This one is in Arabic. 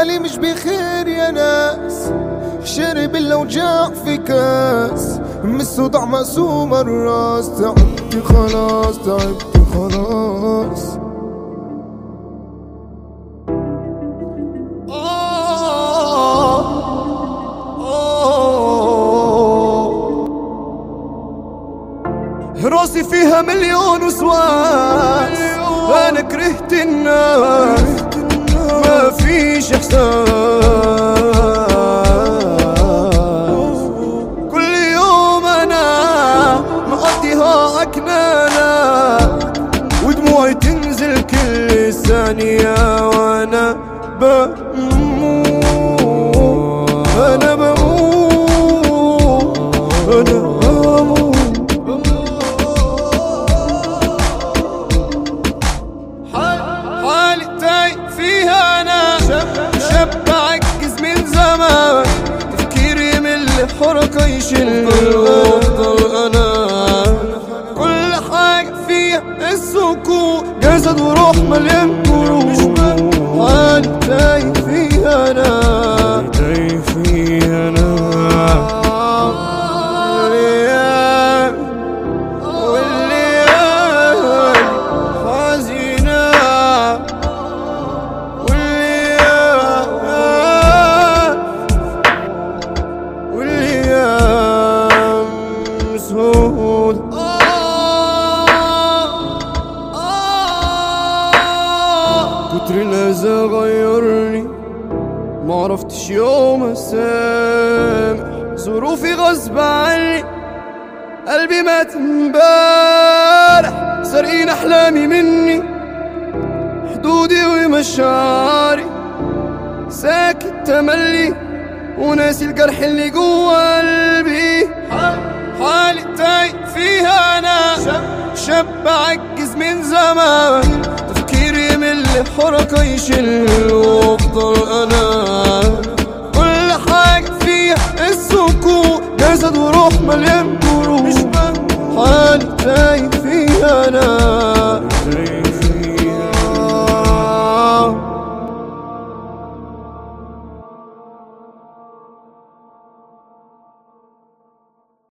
حالي مش بخير يا ناس، شارب الاوجاع في كاس، من الصداع مقسوم الراس. تعبت خلاص تعبت خلاص. راسي فيها مليون وسواس، انا كرهت الناس، ما فيش احساس. كل يوم انا مقضيها اكنانة، ودموعي تنزل كل ثانية وانا بموت. انا بموت انا بموت. حالي تايه فيها انا، شاب عجز من زمان، تفكيري من الحركة يشل وافضل انا. كل حاجة فيها السكوت، جسد وروح مليان جروح. حالي تايه فيها انا، تايه فيها انا. كتر الأذى غيرني، معرفتش يوم اسامح. ظروفي غصب عني، قلبي مات امبارح. سارقين احلامي مني، حدودي ومشاعري. ساكت تملي وناسي الجرح اللي جوا قلبي. حالي تايه فيها انا، شاب عجز من زمان، تفكيري من الحركة يشل وافضل انا. كل حاجة فيها السكوت، جسد وروح مليان